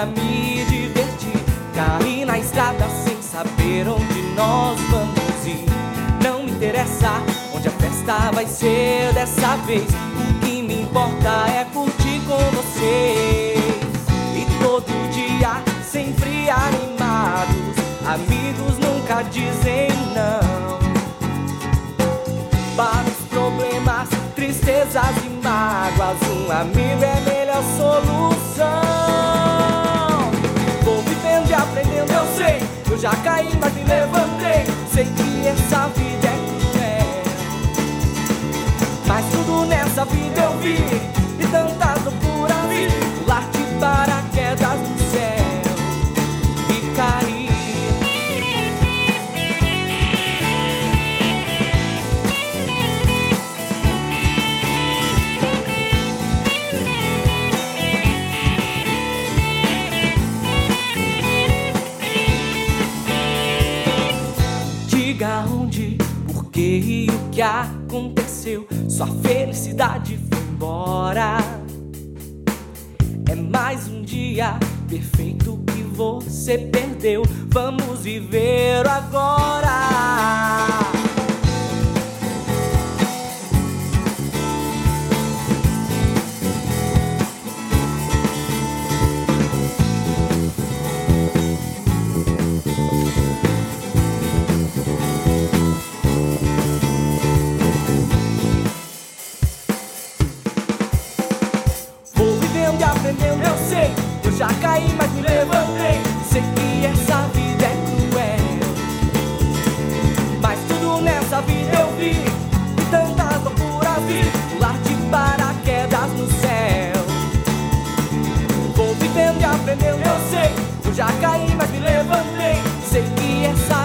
pra me divertir. Caí na estrada sem saber onde nós vamos ir. Não me interessa onde a festa vai ser dessa vez. O que me importa é curtir com vocês. E todo dia sempre animados, amigos nunca dizem não. Para os problemas, tristezas e mágoas, um amigo é a melhor solução. Vou vivendo e aprendendo, eu sei. Eu já caí, mas me levantei. Sei que essa vida é cruel, mas tudo nessa vida eu vi. E tantas loucuras vi. Pular de paraquedas no céu e cair. Diga onde, por que e o que aconteceu. Sua felicidade foi embora. É mais um dia perfeito que você perdeu. Vamos viver agora. Aprendendo, eu sei. Eu já caí, mas me levantei. Sei que essa vida é cruel, mas tudo nessa vida eu vi. E tantas loucuras vi. Pular de paraquedas no céu. Vou vivendo e aprendendo, eu sei. Eu já caí, mas me levantei. Sei que essa